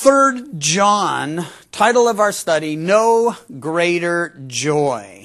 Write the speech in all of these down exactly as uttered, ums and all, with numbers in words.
Third John, title of our study, No Greater Joy.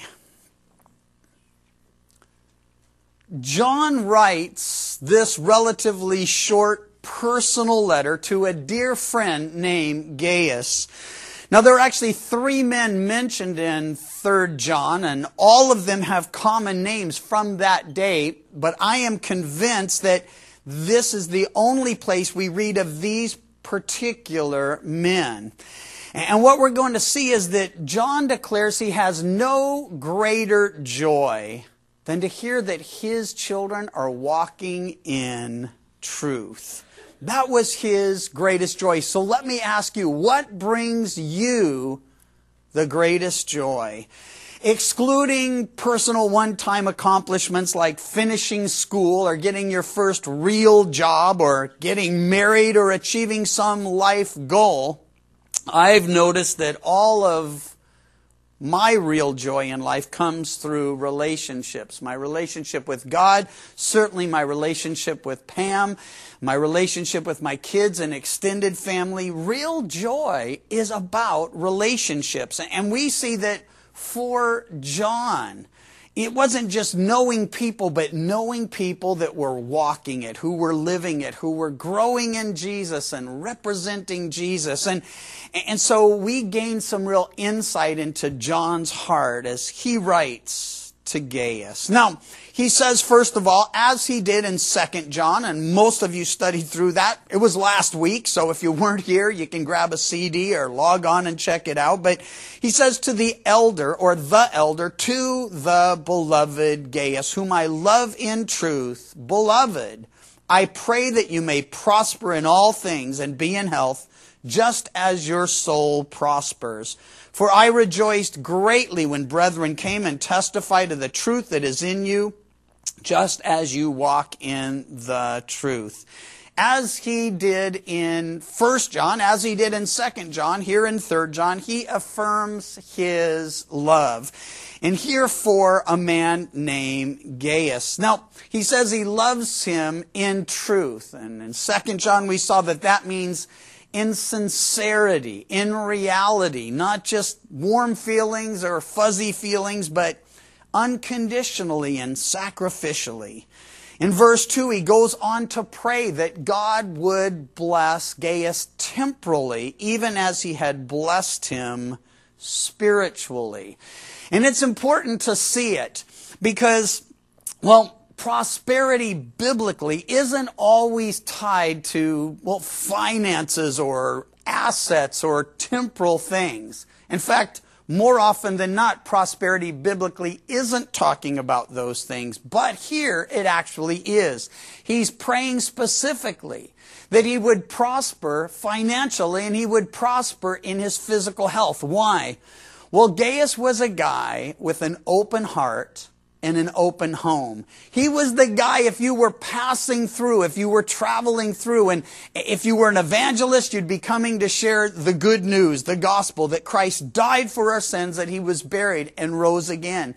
John writes this relatively short personal letter to a dear friend named Gaius. Now, there are actually three men mentioned in Third John, and all of them have common names from that day, but I am convinced that this is the only place we read of these particular men. And what we're going to see is that John declares he has no greater joy than to hear that his children are walking in truth. That was his greatest joy. So let me ask you, what brings you the greatest joy? Excluding personal one-time accomplishments like finishing school or getting your first real job or getting married or achieving some life goal, I've noticed that all of my real joy in life comes through relationships. My relationship with God, certainly my relationship with Pam, my relationship with my kids and extended family. Real joy is about relationships. And we see that for John, it wasn't just knowing people, but knowing people that were walking it, who were living it, who were growing in Jesus and representing Jesus. And, and so we gain some real insight into John's heart as he writes to Gaius. Now, he says, first of all, as he did in Second John, and most of you studied through that. It was last week, so if you weren't here, you can grab a C D or log on and check it out. But he says to the elder, or the elder, to the beloved Gaius, whom I love in truth, beloved, I pray that you may prosper in all things and be in health, just as your soul prospers. For I rejoiced greatly when brethren came and testified to the truth that is in you, just as you walk in the truth. As he did in First John, as he did in Second John, here in Third John, he affirms his love. And here for a man named Gaius. Now, he says he loves him in truth. And in Second John, we saw that that means in sincerity, in reality, not just warm feelings or fuzzy feelings, but unconditionally and sacrificially. In verse two, he goes on to pray that God would bless Gaius temporally, even as he had blessed him spiritually. And it's important to see it because, well, prosperity biblically isn't always tied to, well, finances or assets or temporal things. In fact, more often than not, prosperity biblically isn't talking about those things. But here it actually is. He's praying specifically that he would prosper financially and he would prosper in his physical health. Why? Well, Gaius was a guy with an open heart in an open home. He was the guy, if you were passing through, if you were traveling through, and if you were an evangelist, you'd be coming to share the good news, the gospel, that Christ died for our sins, that he was buried and rose again.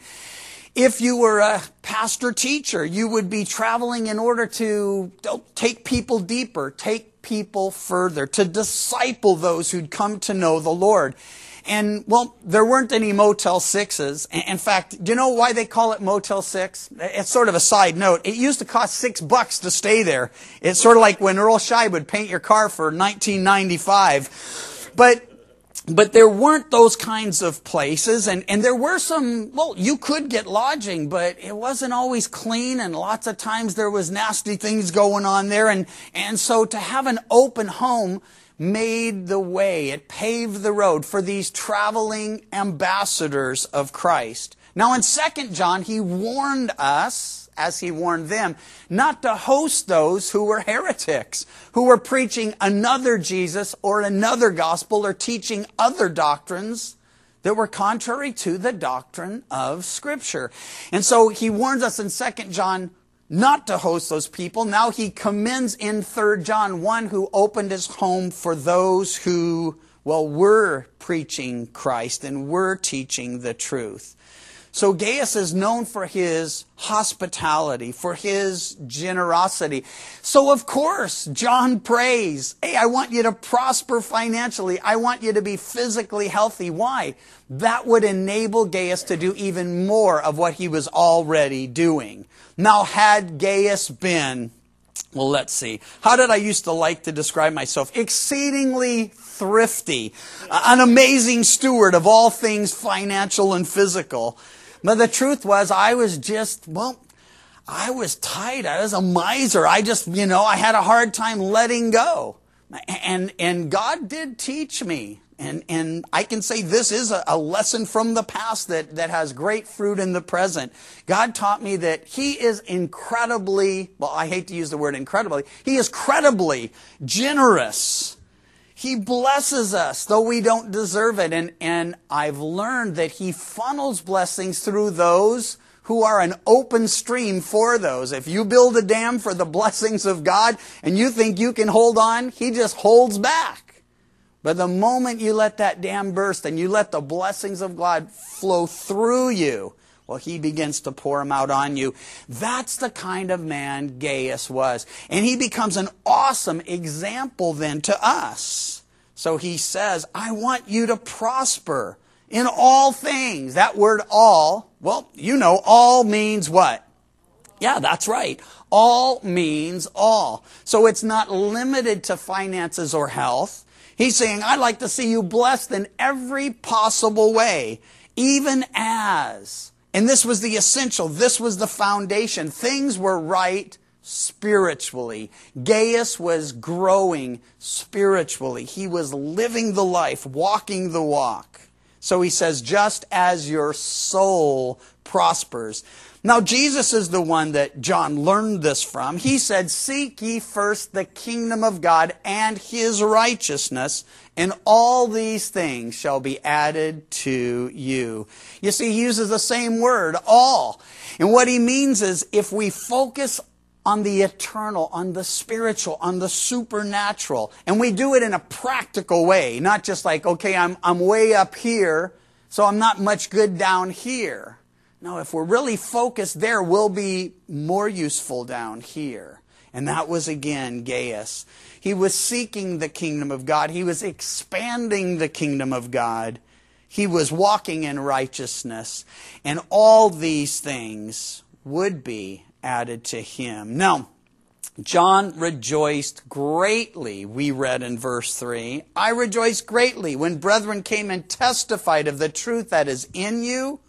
If you were a pastor teacher, you would be traveling in order to take people deeper, take people further, to disciple those who'd come to know the Lord. And, well, there weren't any Motel sixes. In fact, do you know why they call it Motel six? It's sort of a side note. It used to cost six bucks to stay there. It's sort of like when Earl Scheib would paint your car for nineteen ninety-five. But but there weren't those kinds of places. And, and there were some, well, you could get lodging, but it wasn't always clean. And lots of times there was nasty things going on there. And, and so to have an open home made the way, it paved the road for these traveling ambassadors of Christ. Now in Second John, he warned us, as he warned them, not to host those who were heretics, who were preaching another Jesus or another gospel or teaching other doctrines that were contrary to the doctrine of Scripture. And so he warns us in Second John not to host those people. Now he commends in Third John one who opened his home for those who, well, were preaching Christ and were teaching the truth. So Gaius is known for his hospitality, for his generosity. So of course, John prays, hey, I want you to prosper financially. I want you to be physically healthy. Why? That would enable Gaius to do even more of what he was already doing. Now, had Gaius been, well, let's see, how did I used to like to describe myself? Exceedingly thrifty, an amazing steward of all things financial and physical. But the truth was, I was just, well, I was tight. I was a miser. I just, you know, I had a hard time letting go. And, and God did teach me. And, and I can say this is a, a lesson from the past that, that has great fruit in the present. God taught me that He is incredibly, well, I hate to use the word incredibly, He is credibly generous. He blesses us, though we don't deserve it. And, and I've learned that He funnels blessings through those who are an open stream for those. If you build a dam for the blessings of God and you think you can hold on, He just holds back. But the moment you let that dam burst and you let the blessings of God flow through you, well, He begins to pour them out on you. That's the kind of man Gaius was. And he becomes an awesome example then to us. So he says, I want you to prosper in all things. That word all, well, you know, all means what? Yeah, that's right. All means all. So it's not limited to finances or health. He's saying, I'd like to see you blessed in every possible way, even as. And this was the essential. This was the foundation. Things were right spiritually. Gaius was growing spiritually. He was living the life, walking the walk. So he says, just as your soul prospers. Now, Jesus is the one that John learned this from. He said, seek ye first the kingdom of God and His righteousness, and all these things shall be added to you. You see, he uses the same word, all. And what he means is, if we focus on the eternal, on the spiritual, on the supernatural, and we do it in a practical way, not just like, okay, I'm, I'm way up here, so I'm not much good down here. No, if we're really focused there, we'll be more useful down here. And that was, again, Gaius. He was seeking the kingdom of God. He was expanding the kingdom of God. He was walking in righteousness. And all these things would be added to him. Now, John rejoiced greatly, we read in verse three. I rejoiced greatly when brethren came and testified of the truth that is in you.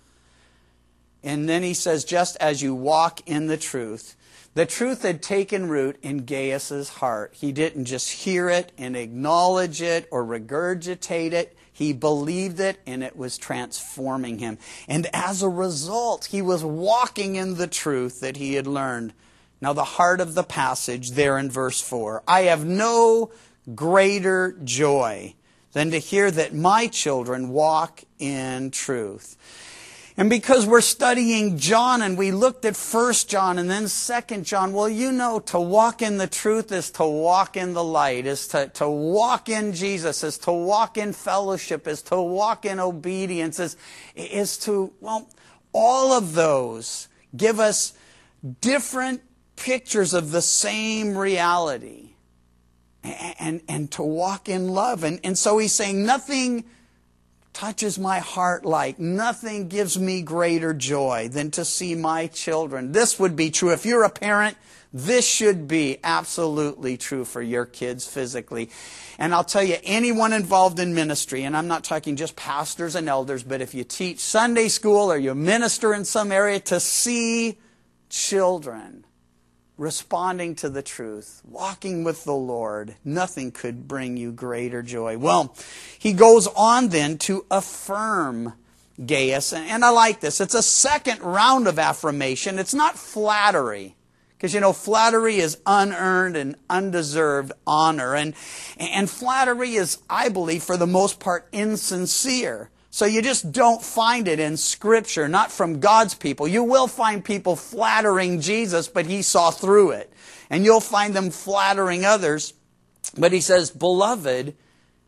And then he says, just as you walk in the truth. The truth had taken root in Gaius's heart. He didn't just hear it and acknowledge it or regurgitate it. He believed it, and it was transforming him. And as a result, he was walking in the truth that he had learned. Now, the heart of the passage there in verse four. I have no greater joy than to hear that my children walk in truth. And because we're studying John and we looked at First John and then Second John, well, you know, to walk in the truth is to walk in the light, is to, to walk in Jesus, is to walk in fellowship, is to walk in obedience, is, is to, well, all of those give us different pictures of the same reality. And, and, and to walk in love. And, and so he's saying nothing touches my heart like, nothing gives me greater joy than to see my children. This would be true. If you're a parent, this should be absolutely true for your kids physically. And I'll tell you, anyone involved in ministry, and I'm not talking just pastors and elders, but if you teach Sunday school or you minister in some area, to see children responding to the truth, walking with the Lord, nothing could bring you greater joy. Well, he goes on then to affirm Gaius, and I like this. It's a second round of affirmation. It's not flattery, because, you know, flattery is unearned and undeserved honor, and, and flattery is, I believe, for the most part, insincere. So you just don't find it in Scripture, not from God's people. You will find people flattering Jesus, but He saw through it. And you'll find them flattering others. But He says, beloved,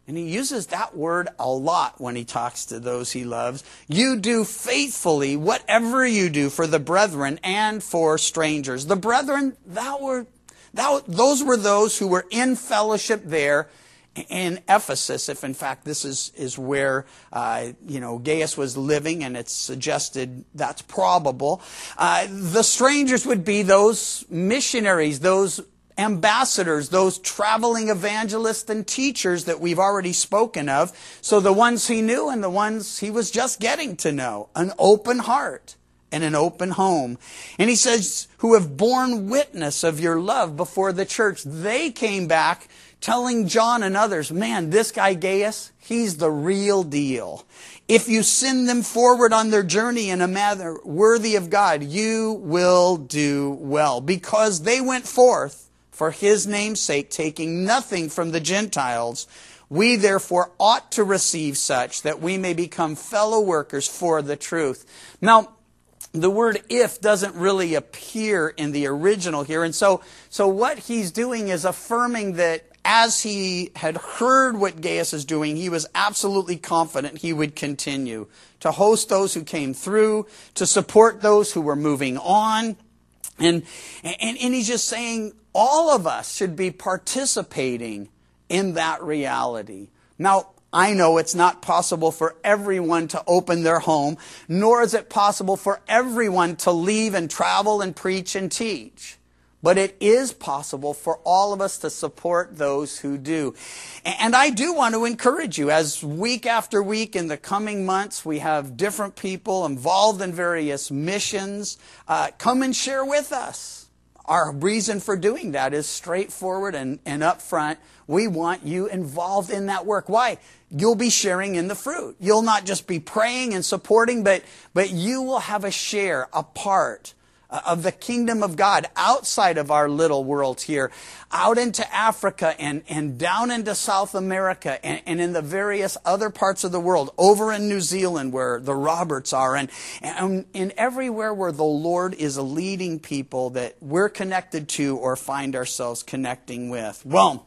And he uses that word a lot when he talks to those he loves. You do faithfully whatever you do for the brethren and for strangers. The brethren, that were, that, those were those who were in fellowship there in Ephesus, if in fact this is, is where, uh, you know, Gaius was living, and it's suggested that's probable. Uh, the strangers would be those missionaries, those ambassadors, those traveling evangelists and teachers that we've already spoken of. So the ones he knew and the ones he was just getting to know. An open heart and an open home. And he says, who have borne witness of your love before the church. They came back telling John and others, man, this guy Gaius, he's the real deal. If you send them forward on their journey in a manner worthy of God, you will do well. Because they went forth for his name's sake, taking nothing from the Gentiles, we therefore ought to receive such, that we may become fellow workers for the truth. Now, the word if doesn't really appear in the original here. And so, so what he's doing is affirming that as he had heard what Gaius is doing, he was absolutely confident he would continue to host those who came through, to support those who were moving on. And, and, and he's just saying all of us should be participating in that reality. Now, I know it's not possible for everyone to open their home, nor is it possible for everyone to leave and travel and preach and teach. But it is possible for all of us to support those who do. And I do want to encourage you, as week after week in the coming months, we have different people involved in various missions. Uh, come and share with us. Our reason for doing that is straightforward and, and upfront. We want you involved in that work. Why? You'll be sharing in the fruit. You'll not just be praying and supporting, but, but you will have a share, a part of the kingdom of God outside of our little world here, out into Africa and, and down into South America and, and in the various other parts of the world, over in New Zealand where the Roberts are, and, and, and everywhere where the Lord is leading people that we're connected to or find ourselves connecting with. Well,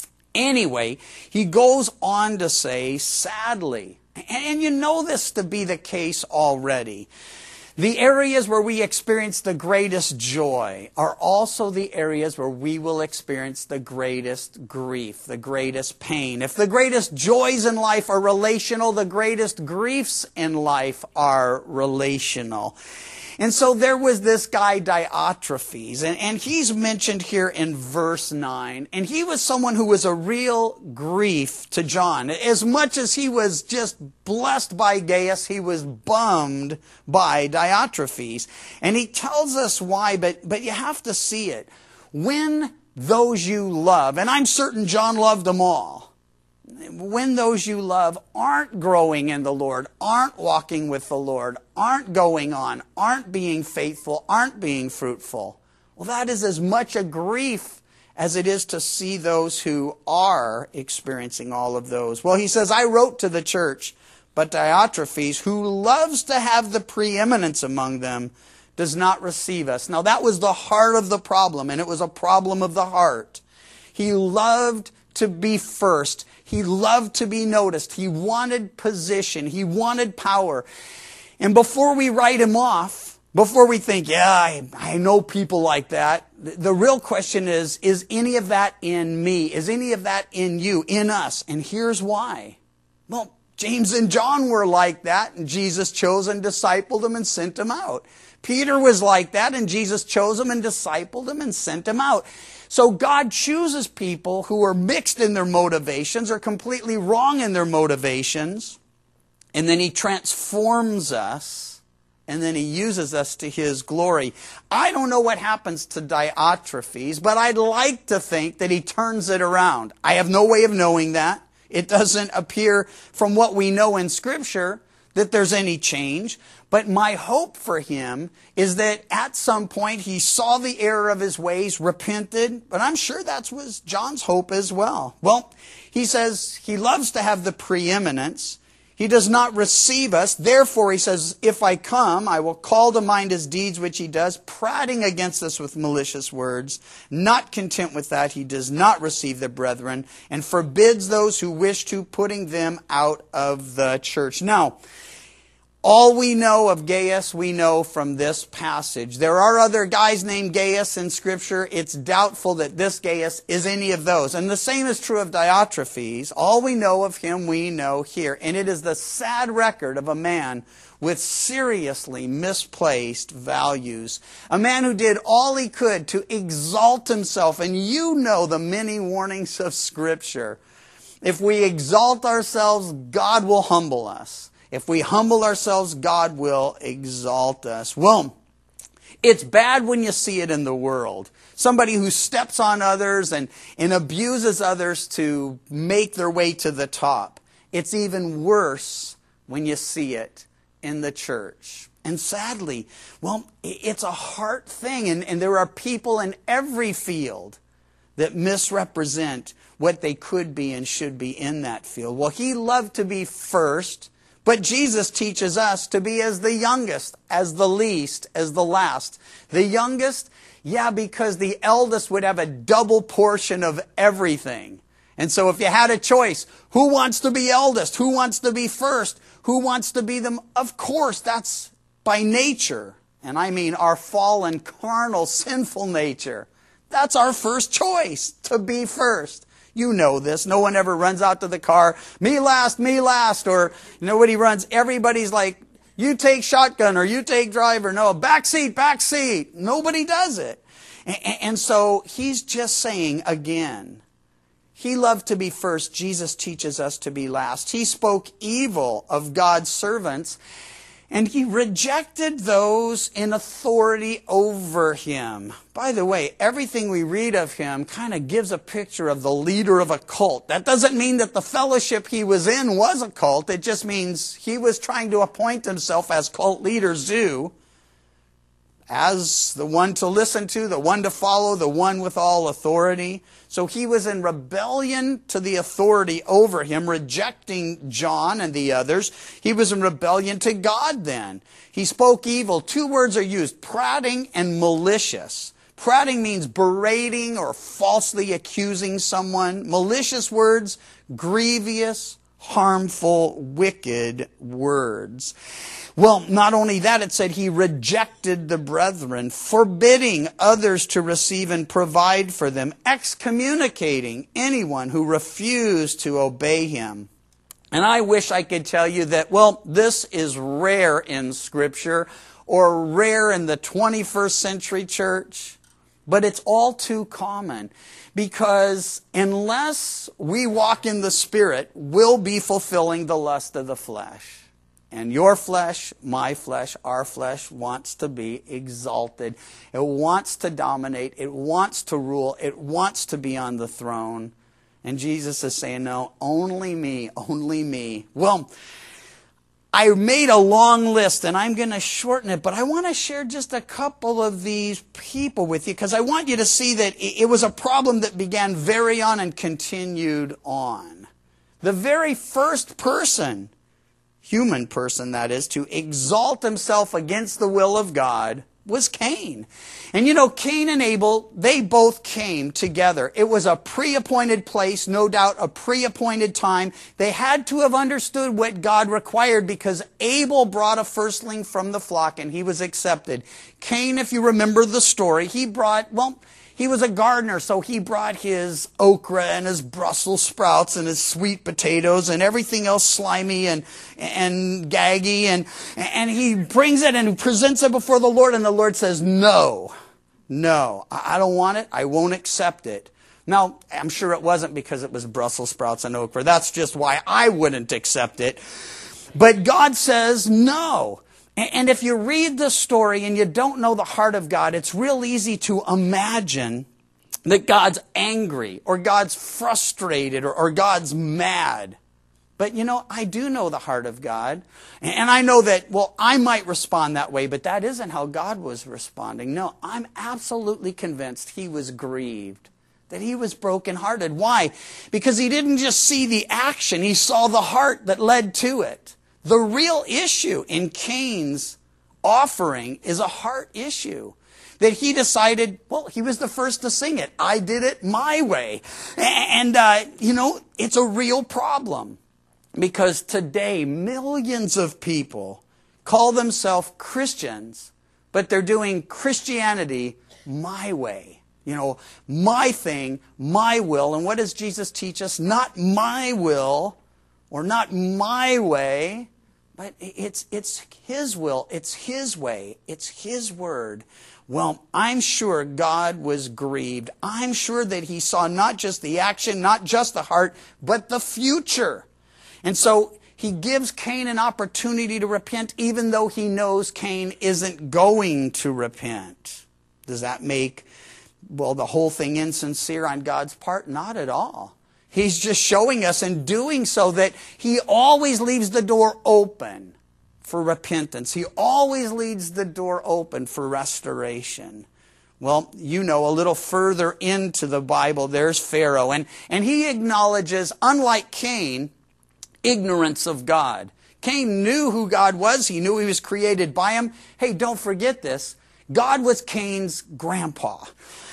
anyway, he goes on to say, sadly, and, and you know this to be the case already, the areas where we experience the greatest joy are also the areas where we will experience the greatest grief, the greatest pain. If the greatest joys in life are relational, the greatest griefs in life are relational. And so there was this guy Diotrephes, and, and he's mentioned here in verse nine. And he was someone who was a real grief to John. As much as he was just blessed by Gaius, he was bummed by Diotrephes. And he tells us why, but, but you have to see it. When those you love, and I'm certain John loved them all, when those you love aren't growing in the Lord, aren't walking with the Lord, aren't going on, aren't being faithful, aren't being fruitful, well, that is as much a grief as it is to see those who are experiencing all of those. Well, he says, I wrote to the church, but Diotrephes, who loves to have the preeminence among them, does not receive us. Now, that was the heart of the problem, and it was a problem of the heart. He loved to be first. He loved to be noticed. He wanted position. He wanted power. And before we write him off, before we think, yeah, I, I know people like that, the, the real question is, is any of that in me? Is any of that in you, in us? And here's why. Well, James and John were like that, and Jesus chose and discipled them and sent them out. Peter was like that, and Jesus chose them and discipled them and sent them out. So God chooses people who are mixed in their motivations or completely wrong in their motivations. And then he transforms us. And then he uses us to his glory. I don't know what happens to Diotrephes, but I'd like to think that he turns it around. I have no way of knowing that. It doesn't appear from what we know in Scripture that there's any change. But my hope for him is that at some point he saw the error of his ways, repented, but I'm sure that was John's hope as well. Well, he says he loves to have the preeminence. He does not receive us. Therefore, he says, if I come, I will call to mind his deeds which he does, prating against us with malicious words. Not content with that, he does not receive the brethren, and forbids those who wish to, putting them out of the church. Now, all we know of Gaius, we know from this passage. There are other guys named Gaius in Scripture. It's doubtful that this Gaius is any of those. And the same is true of Diotrephes. All we know of him, we know here. And it is the sad record of a man with seriously misplaced values. A man who did all he could to exalt himself. And you know the many warnings of Scripture. If we exalt ourselves, God will humble us. If we humble ourselves, God will exalt us. Well, it's bad when you see it in the world. Somebody who steps on others and, and abuses others to make their way to the top. It's even worse when you see it in the church. And sadly, well, it's a heart thing. And, and there are people in every field that misrepresent what they could be and should be in that field. Well, he loved to be first. But Jesus teaches us to be as the youngest, as the least, as the last. The youngest, yeah, because the eldest would have a double portion of everything. And so if you had a choice, who wants to be eldest? Who wants to be first? Who wants to be them? Of course, that's by nature. And I mean our fallen, carnal, sinful nature. That's our first choice, to be first. You know this. No one ever runs out to the car, me last, me last, or nobody runs. Everybody's like, you take shotgun or you take driver. No, back seat, back seat. Nobody does it. And, and so he's just saying again, he loved to be first. Jesus teaches us to be last. He spoke evil of God's servants, and he rejected those in authority over him. By the way, everything we read of him kind of gives a picture of the leader of a cult. That doesn't mean that the fellowship he was in was a cult. It just means he was trying to appoint himself, as cult leaders do, as the one to listen to, the one to follow, the one with all authority. So he was in rebellion to the authority over him, rejecting John and the others. He was in rebellion to God then. He spoke evil. Two words are used, prating and malicious. Prating means berating or falsely accusing someone. Malicious words, grievous, harmful, wicked words. Well, not only that, it said he rejected the brethren, forbidding others to receive and provide for them, excommunicating anyone who refused to obey him. And I wish I could tell you that, well, this is rare in Scripture or rare in the twenty-first century church, but it's all too common. Because unless we walk in the Spirit, we'll be fulfilling the lust of the flesh. And your flesh, my flesh, our flesh wants to be exalted. It wants to dominate. It wants to rule. It wants to be on the throne. And Jesus is saying, no, only me, only me. Well, I made a long list, and I'm going to shorten it, but I want to share just a couple of these people with you, because I want you to see that it was a problem that began very on and continued on. The very first person, human person that is, to exalt himself against the will of God was Cain. And you know, Cain and Abel, they both came together. It was a pre-appointed place, no doubt a pre-appointed time. They had to have understood what God required, because Abel brought a firstling from the flock and he was accepted. Cain, if you remember the story, he brought, well, he was a gardener, so he brought his okra and his Brussels sprouts and his sweet potatoes and everything else slimy and and gaggy, and and he brings it and presents it before the Lord, and the Lord says, no, no, I don't want it, I won't accept it. Now, I'm sure it wasn't because it was Brussels sprouts and okra. That's just why I wouldn't accept it. But God says no. And if you read the story and you don't know the heart of God, it's real easy to imagine that God's angry or God's frustrated or, or God's mad. But you know, I do know the heart of God. And I know that, well, I might respond that way, but that isn't how God was responding. No, I'm absolutely convinced he was grieved that he was brokenhearted. Why? Because he didn't just see the action, he saw the heart that led to it. The real issue in Cain's offering is a heart issue. That he decided, well, he was the first to sing it. I did it my way. And, uh, you know, it's a real problem. Because today, millions of people call themselves Christians, but they're doing Christianity my way. You know, my thing, my will. And what does Jesus teach us? Not my will or not my way, but it's, it's his will. It's his way. It's his word. Well, I'm sure God was grieved. I'm sure that he saw not just the action, not just the heart, but the future. And so he gives Cain an opportunity to repent, even though he knows Cain isn't going to repent. Does that make, well, the whole thing insincere on God's part? Not at all. He's just showing us in doing so that he always leaves the door open for repentance. He always leaves the door open for restoration. Well, you know, a little further into the Bible, there's Pharaoh. And, and he acknowledges, unlike Cain, ignorance of God. Cain knew who God was. He knew he was created by him. Hey, don't forget this. God was Cain's grandpa.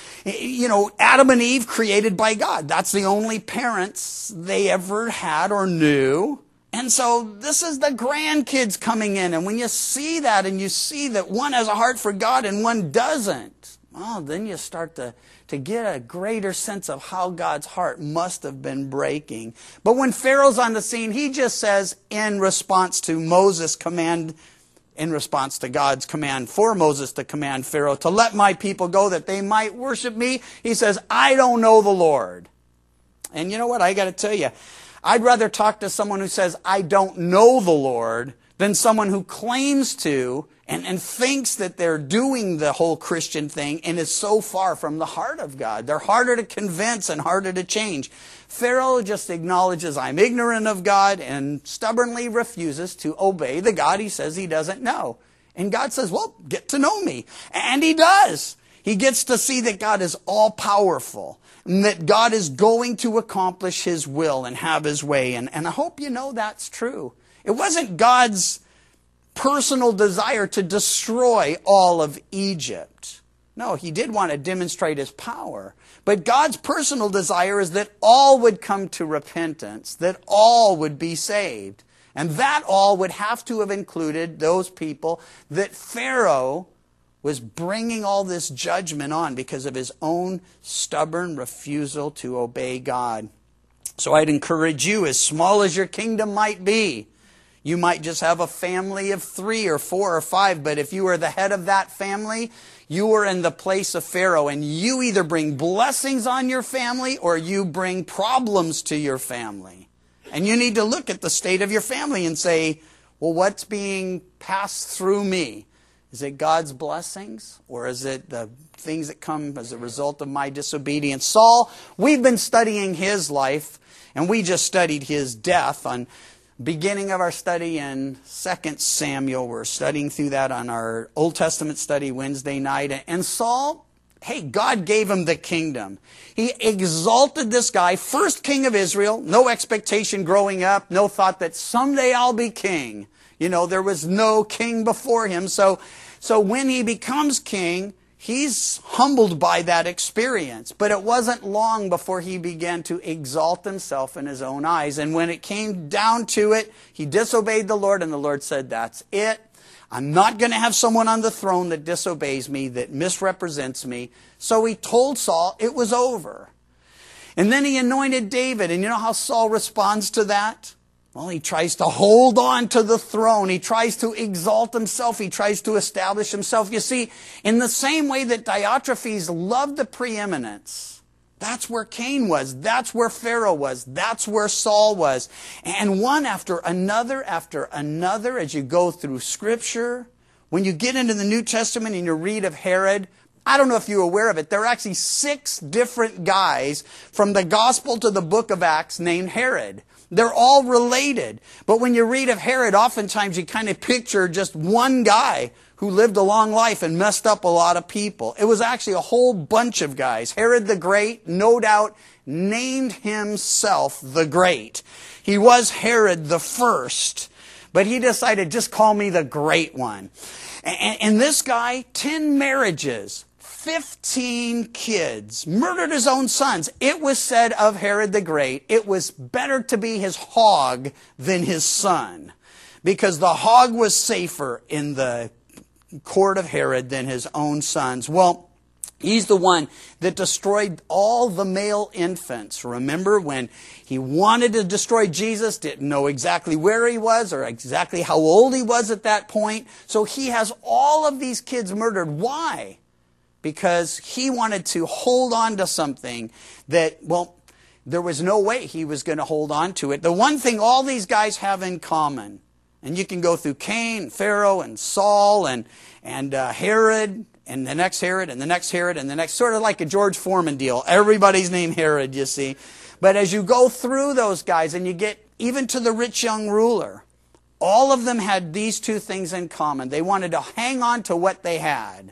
You know, Adam and Eve created by God. That's the only parents they ever had or knew. And so this is the grandkids coming in. And when you see that and you see that one has a heart for God and one doesn't, well, then you start to, to get a greater sense of how God's heart must have been breaking. But when Pharaoh's on the scene, he just says in response to Moses' command, in response to God's command for Moses to command Pharaoh to let my people go that they might worship me, he says, I don't know the Lord. And you know what? I got to tell you, I'd rather talk to someone who says, I don't know the Lord, than someone who claims to and, and thinks that they're doing the whole Christian thing and is so far from the heart of God. They're harder to convince and harder to change. Pharaoh just acknowledges, I'm ignorant of God, and stubbornly refuses to obey the God he says he doesn't know. And God says, well, get to know me. And he does. He gets to see that God is all-powerful, and that God is going to accomplish his will and have his way. And, and I hope you know that's true. It wasn't God's personal desire to destroy all of Egypt. No, he did want to demonstrate his power. But God's personal desire is that all would come to repentance, that all would be saved. And that all would have to have included those people that Pharaoh was bringing all this judgment on because of his own stubborn refusal to obey God. So I'd encourage you, as small as your kingdom might be, you might just have a family of three or four or five, but if you are the head of that family, you are in the place of Pharaoh, and you either bring blessings on your family or you bring problems to your family. And you need to look at the state of your family and say, well, what's being passed through me? Is it God's blessings, or is it the things that come as a result of my disobedience? Saul, we've been studying his life, and we just studied his death on beginning of our study in Second Samuel. We're studying through that on our Old Testament study Wednesday night. And Saul, hey, God gave him the kingdom. He exalted this guy, first king of Israel, no expectation growing up, no thought that someday I'll be king. You know, there was no king before him. So, so when he becomes king, he's humbled by that experience. But it wasn't long before he began to exalt himself in his own eyes. And when it came down to it, he disobeyed the Lord, and the Lord said, that's it. I'm not going to have someone on the throne that disobeys me, that misrepresents me. So he told Saul it was over. And then he anointed David. And you know how Saul responds to that? Well, he tries to hold on to the throne. He tries to exalt himself. He tries to establish himself. You see, in the same way that Diotrephes loved the preeminence, that's where Cain was. That's where Pharaoh was. That's where Saul was. And one after another after another, as you go through Scripture, when you get into the New Testament and you read of Herod, I don't know if you're aware of it, there are actually six different guys from the Gospel to the book of Acts named Herod. They're all related. But when you read of Herod, oftentimes you kind of picture just one guy who lived a long life and messed up a lot of people. It was actually a whole bunch of guys. Herod the Great, no doubt, named himself the Great. He was Herod the First, but he decided, just call me the Great One. And, and this guy, ten marriages, fifteen kids, murdered his own sons. It was said of Herod the Great, it was better to be his hog than his son, because the hog was safer in the court of Herod than his own sons. Well, he's the one that destroyed all the male infants. Remember when he wanted to destroy Jesus, didn't know exactly where he was or exactly how old he was at that point. So he has all of these kids murdered. Why? Because he wanted to hold on to something that, well, there was no way he was going to hold on to it. The one thing all these guys have in common, and you can go through Cain, Pharaoh, and Saul, and, and uh, Herod, and the next Herod, and the next Herod, and the next, sort of like a George Foreman deal. Everybody's named Herod, you see. But as you go through those guys, and you get even to the rich young ruler, all of them had these two things in common. They wanted to hang on to what they had,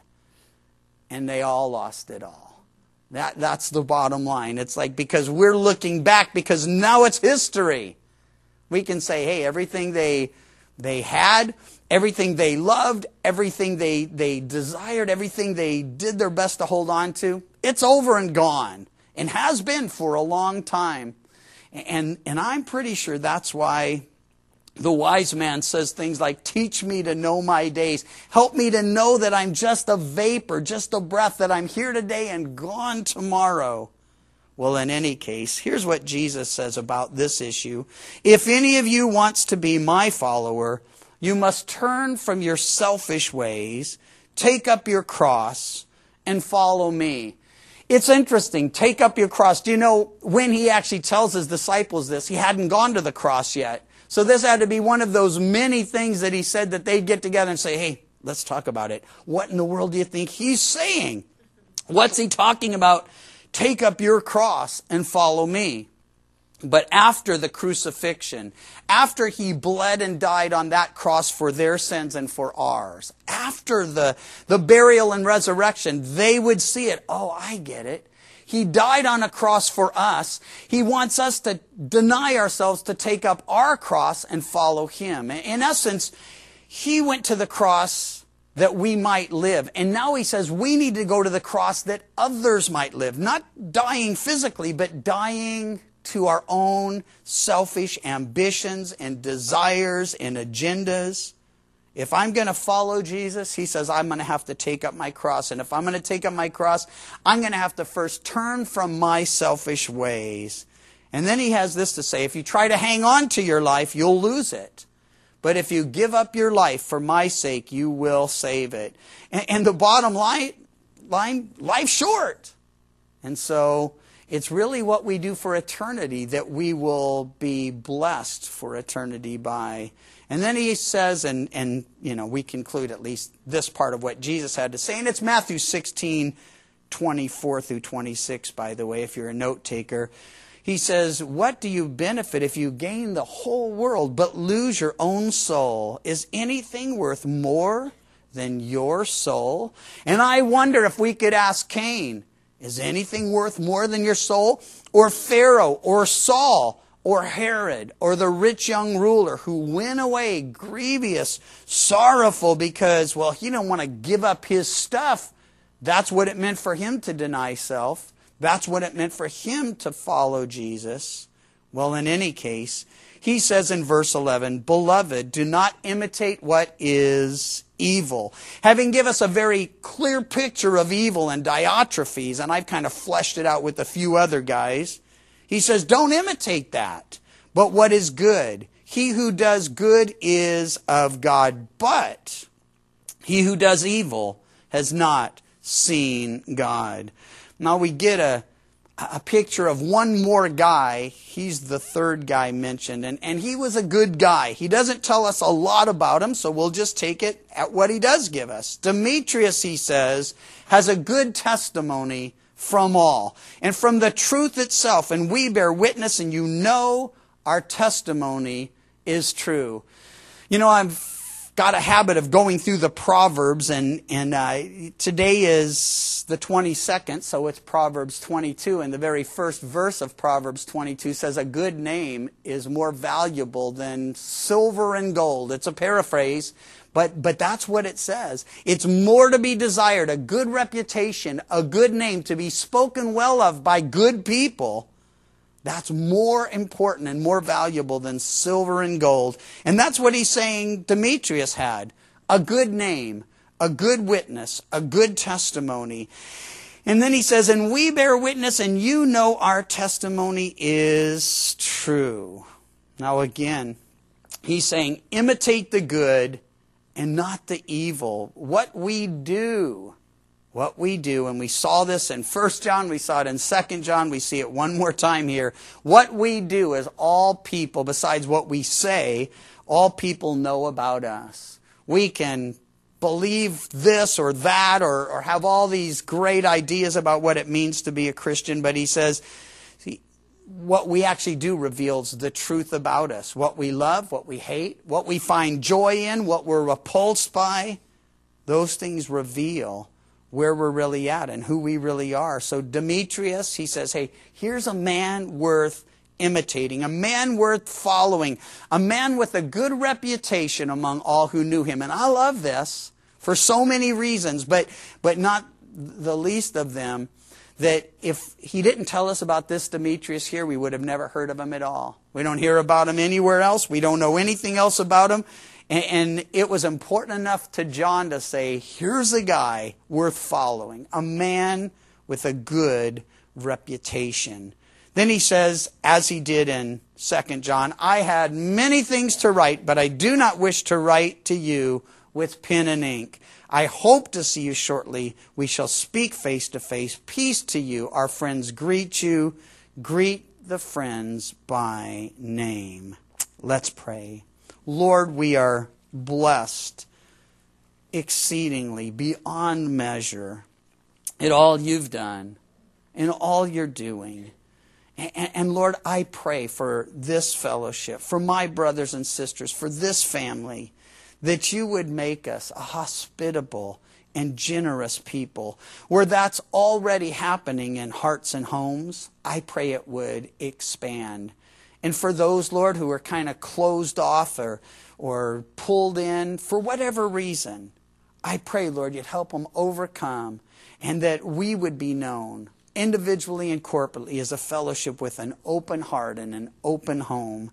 and they all lost it all. That, that's the bottom line. It's like, because we're looking back, because now it's history. We can say, hey, everything they they had, everything they loved, everything they, they desired, everything they did their best to hold on to, it's over and gone, and has been for a long time. And, and I'm pretty sure that's why the wise man says things like, teach me to know my days. Help me to know that I'm just a vapor, just a breath, that I'm here today and gone tomorrow. Well, in any case, here's what Jesus says about this issue. If any of you wants to be my follower, you must turn from your selfish ways, take up your cross, and follow me. It's interesting. Take up your cross. Do you know when he actually tells his disciples this, he hadn't gone to the cross yet. So this had to be one of those many things that he said that they'd get together and say, hey, let's talk about it. What in the world do you think he's saying? What's he talking about? Take up your cross and follow me. But after the crucifixion, after he bled and died on that cross for their sins and for ours, after the, the burial and resurrection, they would see it. Oh, I get it. He died on a cross for us. He wants us to deny ourselves, to take up our cross and follow him. In essence, he went to the cross that we might live. And now he says we need to go to the cross that others might live. Not dying physically, but dying to our own selfish ambitions and desires and agendas. If I'm going to follow Jesus, he says I'm going to have to take up my cross. And if I'm going to take up my cross, I'm going to have to first turn from my selfish ways. And then he has this to say, if you try to hang on to your life, you'll lose it. But if you give up your life for my sake, you will save it. And, and the bottom line, line, life's short. And so it's really what we do for eternity that we will be blessed for eternity by. And then he says, and, and you know, we conclude at least this part of what Jesus had to say. And it's Matthew sixteen, twenty-four through twenty-six, by the way, if you're a note taker. He says, what do you benefit if you gain the whole world but lose your own soul? Is anything worth more than your soul? And I wonder if we could ask Cain, is anything worth more than your soul? Or Pharaoh, or Saul, or Herod, or the rich young ruler who went away grievous, sorrowful because, well, he didn't want to give up his stuff. That's what it meant for him to deny self. That's what it meant for him to follow Jesus. Well, in any case, he says in verse eleven, Beloved, do not imitate what is evil. Having given us a very clear picture of evil and Diotrephes, and I've kind of fleshed it out with a few other guys, he says, don't imitate that, but what is good. He who does good is of God, but he who does evil has not seen God. Now we get a, a picture of one more guy. He's the third guy mentioned, and, and he was a good guy. He doesn't tell us a lot about him, so we'll just take it at what he does give us. Demetrius, he says, has a good testimony from all, and from the truth itself, and we bear witness, and you know our testimony is true. You know, I've got a habit of going through the Proverbs, and, and uh, today is the twenty-second, so it's Proverbs twenty-two, and the very first verse of Proverbs twenty-two says, a good name is more valuable than silver and gold. It's a paraphrase, but, but that's what it says. It's more to be desired, a good reputation, a good name, to be spoken well of by good people. That's more important and more valuable than silver and gold. And that's what he's saying Demetrius had. A good name, a good witness, a good testimony. And then he says, and we bear witness, and you know our testimony is true. Now again, he's saying, imitate the good and not the evil. What we do. What we do, and we saw this in First John, we saw it in Second John, we see it one more time here. What we do is all people, besides what we say, all people know about us. We can believe this or that or, or have all these great ideas about what it means to be a Christian, but he says, see, what we actually do reveals the truth about us. What we love, what we hate, what we find joy in, what we're repulsed by, those things reveal where we're really at and who we really are. So Demetrius, he says, hey, here's a man worth imitating, a man worth following, a man with a good reputation among all who knew him. And I love this for so many reasons, but, but not the least of them, that if he didn't tell us about this Demetrius here, we would have never heard of him at all. We don't hear about him anywhere else. We don't know anything else about him. And it was important enough to John to say, here's a guy worth following, a man with a good reputation. Then he says, as he did in Second John, I had many things to write, but I do not wish to write to you with pen and ink. I hope to see you shortly. We shall speak face to face. Peace to you. Our friends greet you. Greet the friends by name. Let's pray. Lord, we are blessed exceedingly, beyond measure, at all you've done, in all you're doing. And, and Lord, I pray for this fellowship, for my brothers and sisters, for this family, that you would make us a hospitable and generous people. Where that's already happening in hearts and homes, I pray it would expand. And for those, Lord, who are kind of closed off or, or pulled in for whatever reason, I pray, Lord, you'd help them overcome, and that we would be known individually and corporately as a fellowship with an open heart and an open home.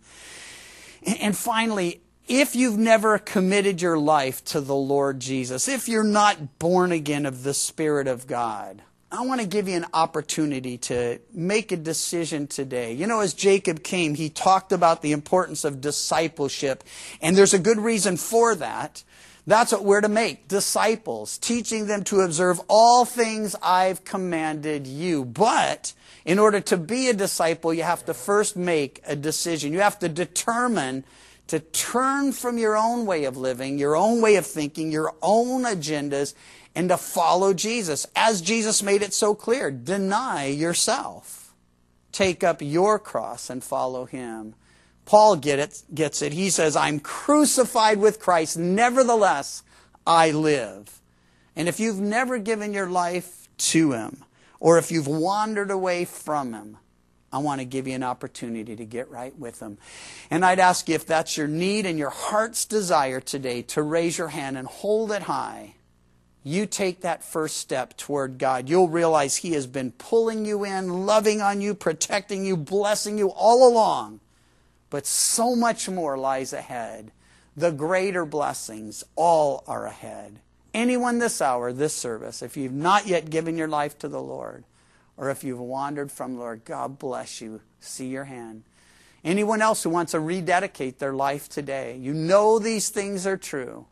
And, and finally, if you've never committed your life to the Lord Jesus, if you're not born again of the Spirit of God, I want to give you an opportunity to make a decision today. You know, as Jacob came, he talked about the importance of discipleship, and there's a good reason for that. That's what we're to make, disciples, teaching them to observe all things I've commanded you. But in order to be a disciple, you have to first make a decision. You have to determine to turn from your own way of living, your own way of thinking, your own agendas, and to follow Jesus. As Jesus made it so clear, deny yourself. Take up your cross and follow him. Paul get it, gets it. He says, I'm crucified with Christ. Nevertheless, I live. And if you've never given your life to him, or if you've wandered away from him, I want to give you an opportunity to get right with him. And I'd ask you, if that's your need and your heart's desire today, to raise your hand and hold it high. You take that first step toward God. You'll realize he has been pulling you in, loving on you, protecting you, blessing you all along. But so much more lies ahead. The greater blessings all are ahead. Anyone this hour, this service, if you've not yet given your life to the Lord, or if you've wandered from the Lord, God bless you. See your hand. Anyone else who wants to rededicate their life today, you know these things are true.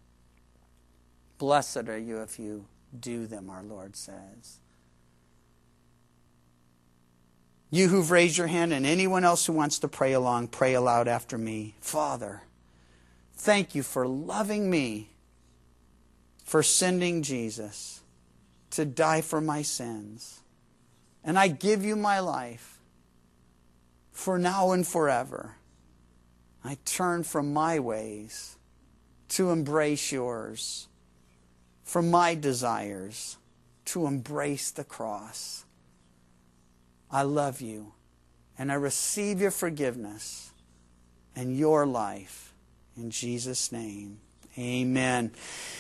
Blessed are you if you do them, our Lord says. You who've raised your hand, and anyone else who wants to pray along, pray aloud after me. Father, thank you for loving me, for sending Jesus to die for my sins. And I give you my life for now and forever. I turn from my ways to embrace yours, from my desires to embrace the cross. I love you, and I receive your forgiveness and your life. In Jesus' name, amen.